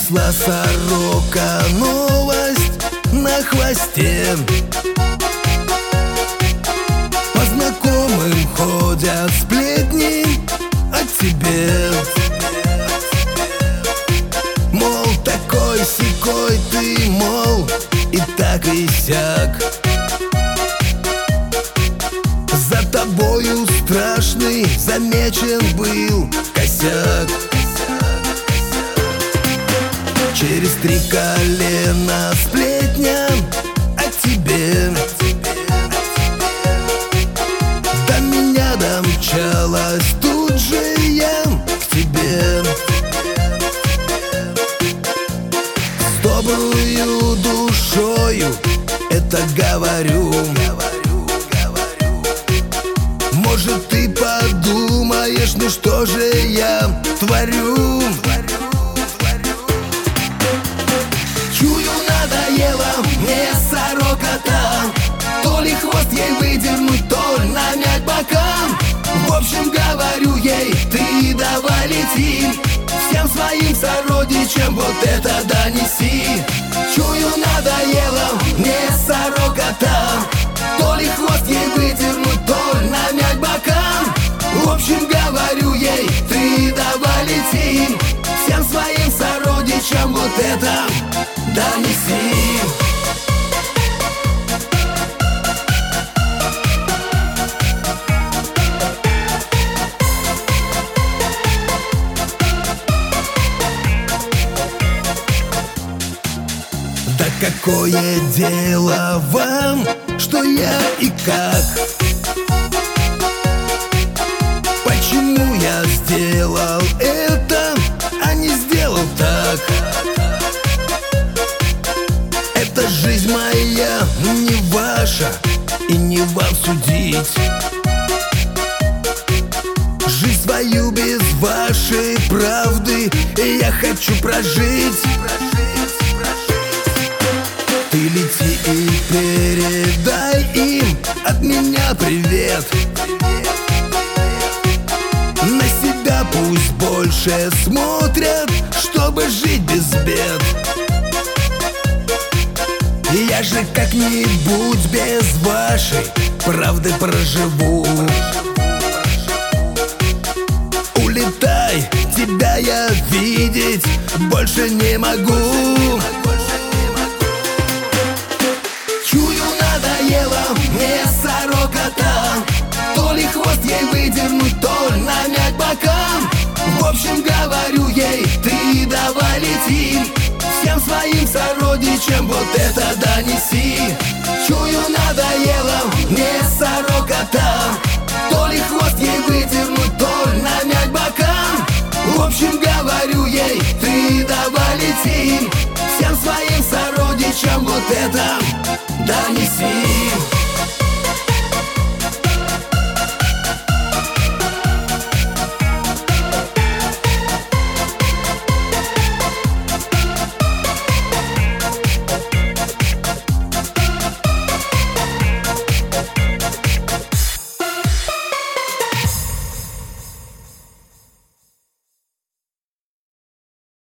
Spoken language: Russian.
Несла сорока новость на хвосте. По знакомым ходят сплетни о тебе. Мол, такой-сякой ты, мол, и так и сяк. За тобою страшный замечен был косяк. Через 3 колена сплетня о тебе. До меня домчалась, тут же я к тебе. С добрую душою это говорю. Может, ты подумаешь, ну что же я творю? Чую, надоело мне сорока-то. То ли хвост ей выдернуть, то ли намять бокам. В общем, говорю ей, ты давай лети, всем своим сородичам вот это донеси. Чую, надоело мне сорока-то. То ли хвост ей выдернуть, то ли намять бокам. В общем, говорю ей, ты давай лети, всем своим сородичам вот это донеси. Да какое дело вам, что я и как? Почему я сделал это, а не сделал так? Это жизнь моя, не ваша, и не вам судить. Жизнь свою без вашей правды я хочу прожить. Ты лети и передай им от меня привет. На себя пусть больше смотрят, чтобы жить без бед. Я же как-нибудь без вашей правды проживу. Улетай, тебя я видеть больше не могу. Чую, надоело мне сорока-то. То ли хвост ей выдернуть, то ли намять бокам. В общем, говорю ей, ты давай лети, всем своим сородичам вот это донеси. Чую, надоело мне сорока-то. То ли хвост ей выдернуть, то ли намять бокам. В общем, говорю ей, ты давай лети, всем своим сородичам вот это донеси.